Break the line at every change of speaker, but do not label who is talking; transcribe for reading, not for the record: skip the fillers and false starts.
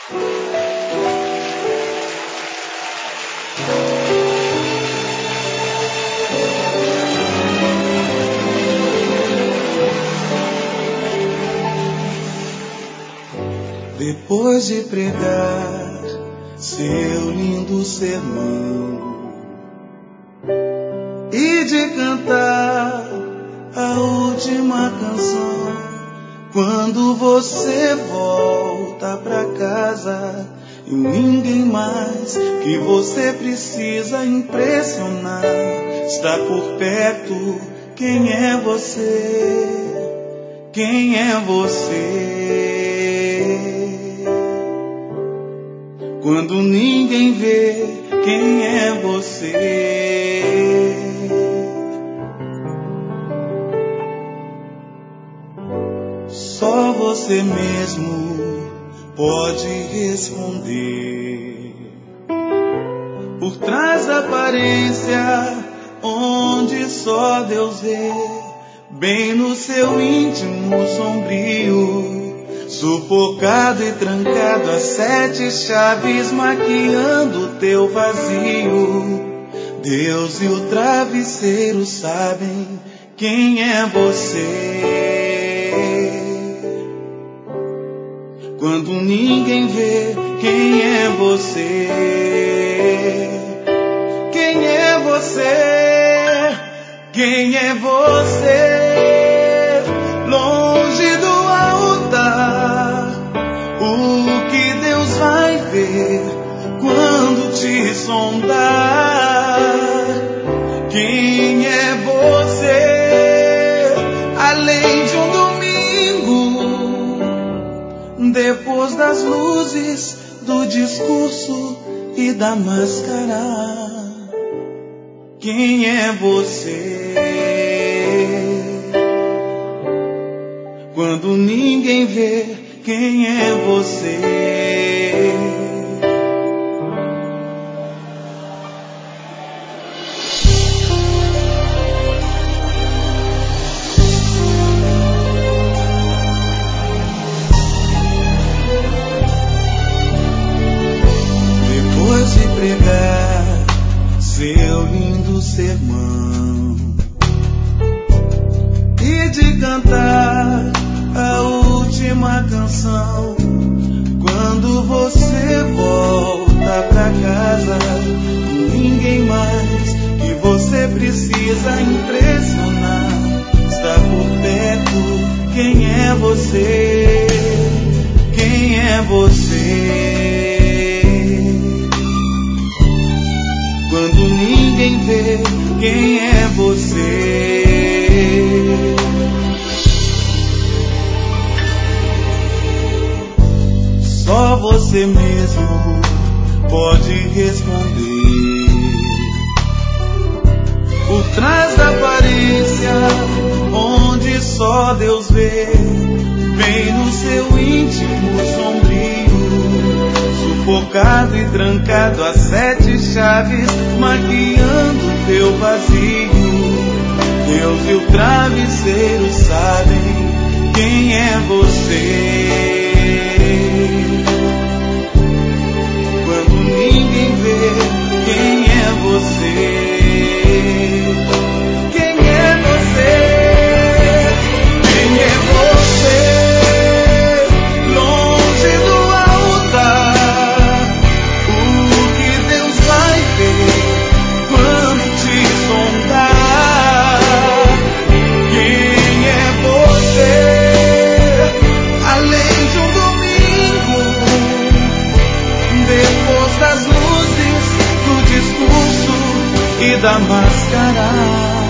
Depois de pregar seu lindo sermão e de cantar a última canção, quando você volta pra casa e ninguém mais que você precisa impressionar está por perto, quem é você? Quem é você? Quando ninguém vê, quem é você? Só você mesmo pode responder. Por trás da aparência, onde só Deus vê, bem no seu íntimo sombrio, sufocado e trancado a 7 chaves, maquiando teu vazio. Deus e o travesseiro sabem quem é você. Quando ninguém vê, quem é você? Quem é você? Quem é você? Longe do altar, o que Deus vai ver quando te sondar? Quem é você? Além de um domingo, depois das luzes do discurso e da máscara, quem é você? Quando ninguém vê, quem é você? Depois de pregar seu lindo sermão e de cantar a última canção, quando você volta pra casa, ninguém mais que você precisa impressionar está por perto, quem é você? Quem é você? Quando ninguém vê, quem é você? Só você mesmo pode responder. Por trás da aparência, onde só Deus vê, bem no seu íntimo sombrio, sufocado e trancado a 7 chaves, maquiando teu vazio. Deus e o travesseiro sabem quem é você. Quando ninguém vê, quem é você? Quem é você? Quem é você? Longe do altar, o que Deus vai ver quando te sondar? Quem é você? Além de um domingo, depois das luzes do discurso e da máscara,